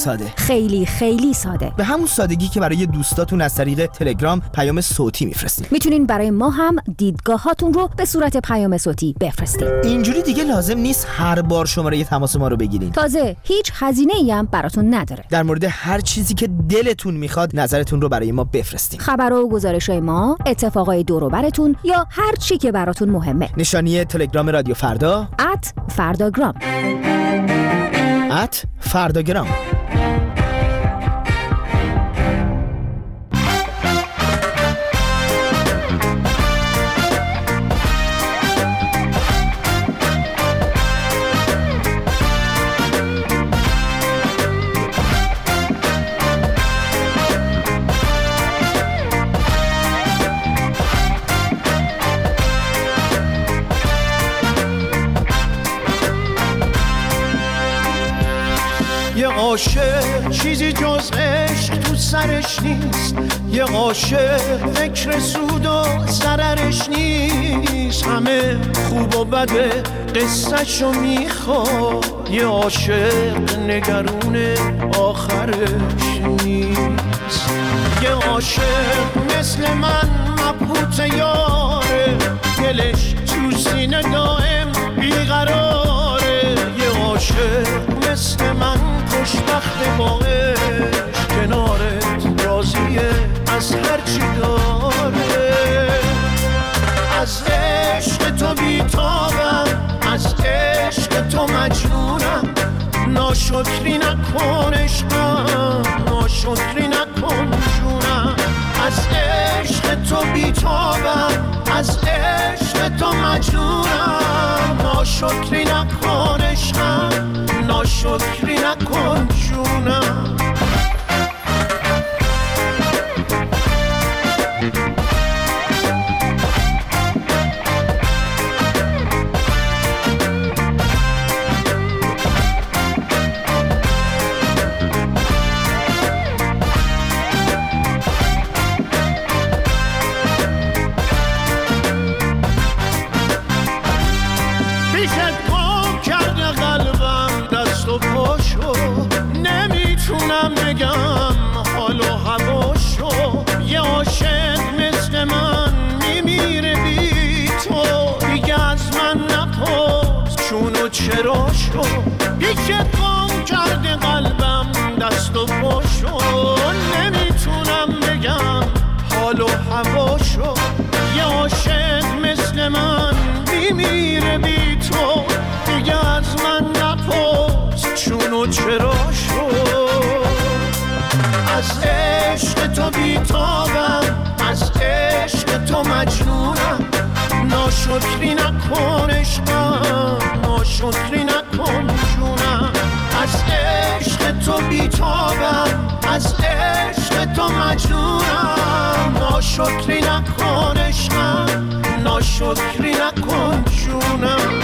ساده. خیلی خیلی ساده. به همون سادگی که برای دوستاتون از طریق تلگرام پیام صوتی میفرستین. میتونین برای ما هم دیدگاهاتون رو به صورت پیام صوتی بفرستین. اینجوری دیگه لازم نیست هر بار شماره تماس ما رو بگیرین. تازه هیچ هزینه‌ای هم براتون نداره. در مورد هر چیزی که دلتون میخواد نظرتون رو برای ما بفرستین. خبر و گزارش‌های ما، اتفاقای دور و برتون یا هر چی که براتون مهمه. نشانی تلگرام رادیو فردا @فرداگرام. @فرداگرام. یه عاشق چیزی جز عشق تو سرش نیست، یه عاشق فکر سود و ضررش نیست، همه خوب و بده قصه‌شو میخواد، یه عاشق نگرون آخرش نیست، یه عاشق مثل من مبهوت یاره، دلش تو سینه دائم بیقراره، یه عاشق مثل من خوشبخت با عشق، کنارت راضیه از هرچی داره، از عشق تو بیتابم، از عشق تو مجنونم، ناشکری نکن عشقم، ناشکری نکن جونم، از عشق تو بیتابم، از عشق تو مجنونم، ناشکری نکن عشقم، ناشکری نکن جونم. نمیتونم بگم حال و هواشو، یه عاشق مثل من میمیره بی تو، دیگه از من نپرس چون و چراشو، بیشه گم کرده قلبم دست و پاشو، نمیتونم بگم حال و هواشو، یه عاشق مثل من میمیره بی تو، دیگه از من نپرس چون و چراشو، از عشق تو بیتابم، از عشق تو مجنونم، ناشکری نکن عشقم، ناشکری نکن جونم، از عشق تو بیتابم، از عشق تو مجنونم، ناشکری نکن عشقم، ناشکری نکن جونم.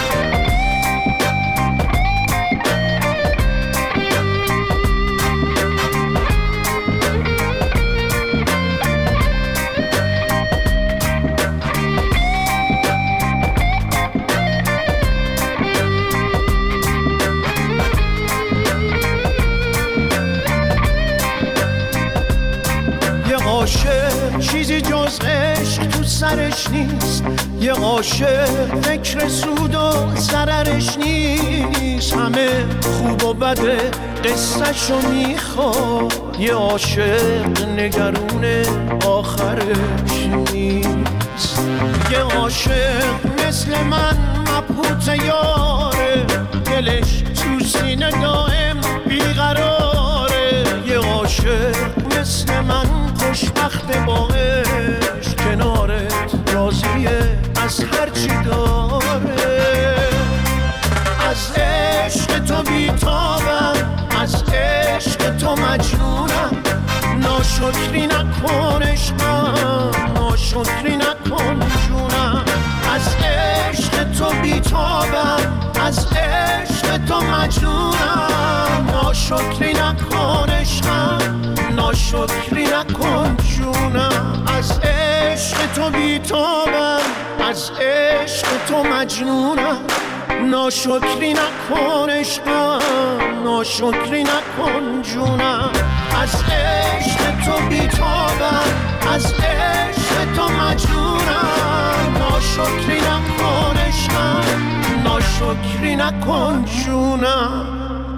عاشق چیزی جز عشق تو سرش نیست، یه عاشق فکر سود و ضررش نیست، همه خوب و بده قصه‌شو میخواد، یه عاشق نگرون آخرش نیست، یه عاشق مثل من مبهوت یاره، دلش تو سینه دائم بیقراره، یه عاشق مثل من خوشبخت با عشق، کنارت راضیه از هرچی داره، از عشق تو بیتابم، از عشق تو مجنونم، ناشکری نکن عشقم، ناشکری نکن جونم، از عشق تو بیتابم، از عشق تو مجنونم، ناشکری نکن عشقم، ناشکری نکن جونم، از عشق تو بیتابم، از عشق تو مجنونم، ناشکری نکن عشقم، ناشکری نکن جونم. از عشق تو بیتابم، از عشق تو مجنونم. ناشکری نکن عشقم، ناشکری نکن جونم.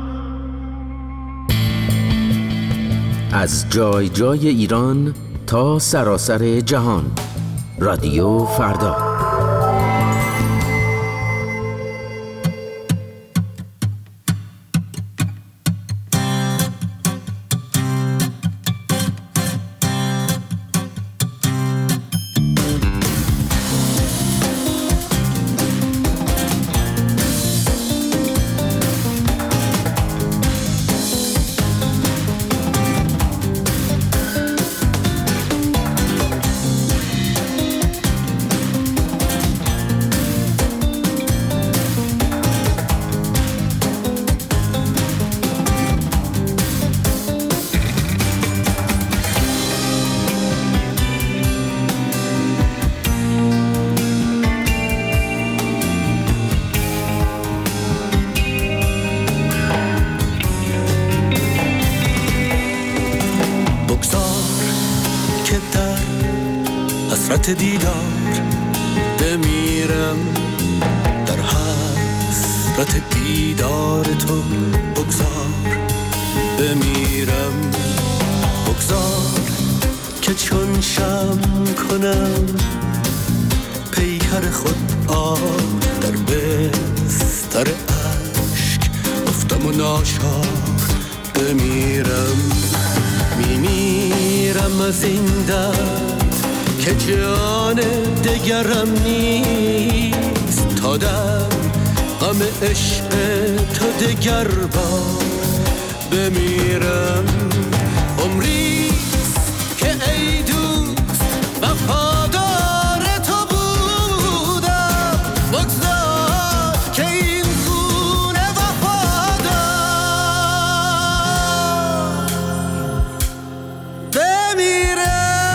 از جای جای ایران تا سراسر جهان، رادیو فردا. حسرت دیدار بمیرم، در حسرت دیدار تو بگذار بمیرم. بگذار که چون شمع کنم پیکر خود آب در بستر عشق افتم و ناچار بمیرم. میمیرم از این درد که جان دگرم نیست، تا در غم عشق تو دگر بار بمیرم. عمریست که ای دوست وفادار تو بودم، بگذار که این گونه وفادار بمیرم.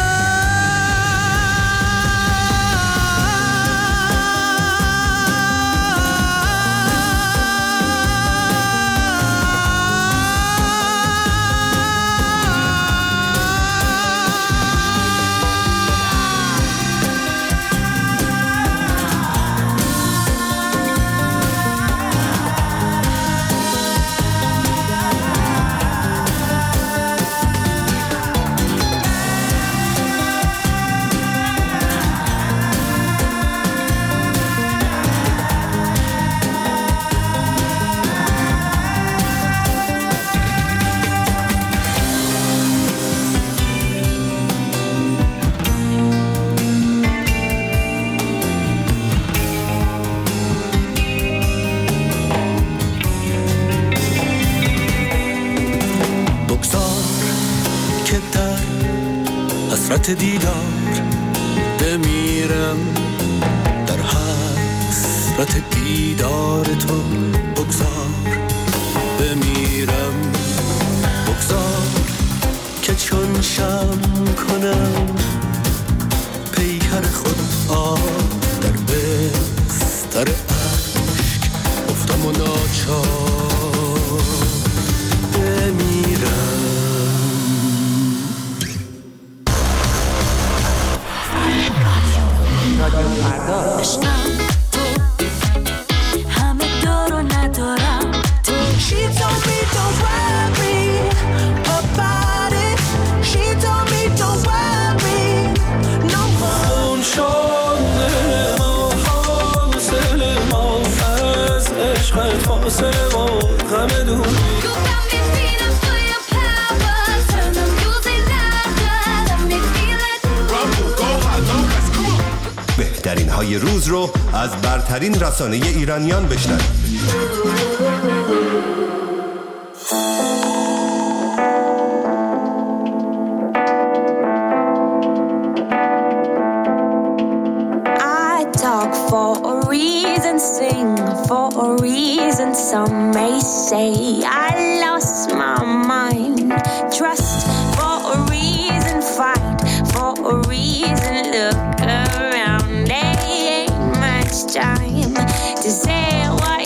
حسرت دیدار بمیرم، در حسرت دیدار تو بگذار بمیرم. بگذار که چون شمع کنم پیکر خود آب در بستر عشق افتم و ناچار بمیرم. عشقم تو همه دارو ندارم تو. She told me don't worry about it. She told me don't worry no more. اون شانه ما فاصله ما از عشق فاصله ما غم دوری. بهترین های روز رو از برترین رسانه ایرانیان بشنوید. I talk for a reason, sing for a reason. Some may say I lost my mind. Trust for a reason, fight for a reason. Look around, there ain't much time to say what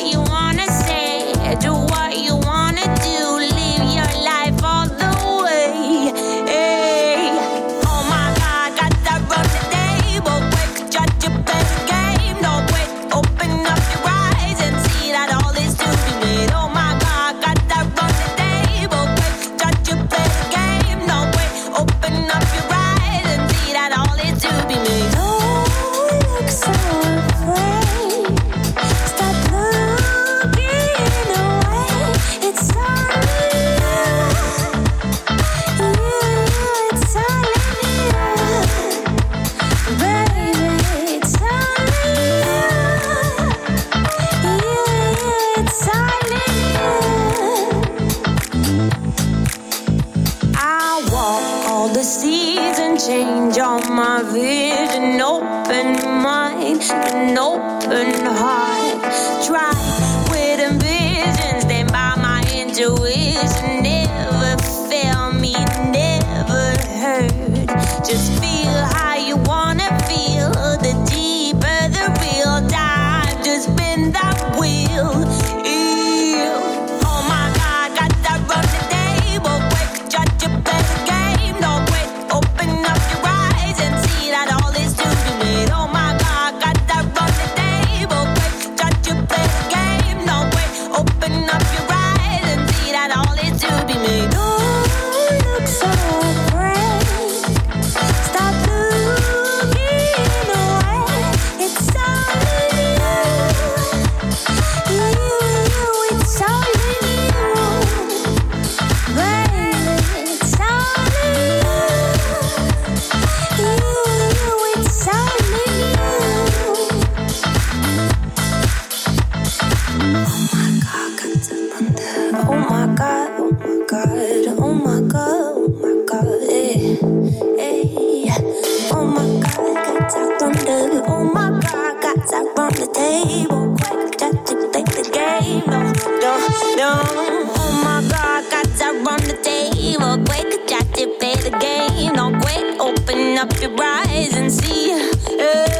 all the seasons change, all my vision, open mind, an open heart. Try with ambition, stand by my intuition. Never fail me, never hurt. Just feel how you wanna feel. The deeper the real dive, just spin that wheel. Oh my God, got that run the table. Quick, judge you play the game. Don't quit, open up your eyes and see that all is to be made. Oh my God, got that run the table. Quick, judge you play the game. Don't quit, open up your eyes and see that all is to be made. Don't look so afraid. Stop looking away. It's all in you. It's all in you. Baby, it's all in you. It's all in you. Oh my God, oh my God, oh my God, oh my God, hey. Oh my God, got that run the, oh my God, got that run the table. Quick, just to play the game. No. Oh my God, got that run the table. Quick, just to play the game. No, quick, open up your eyes and see.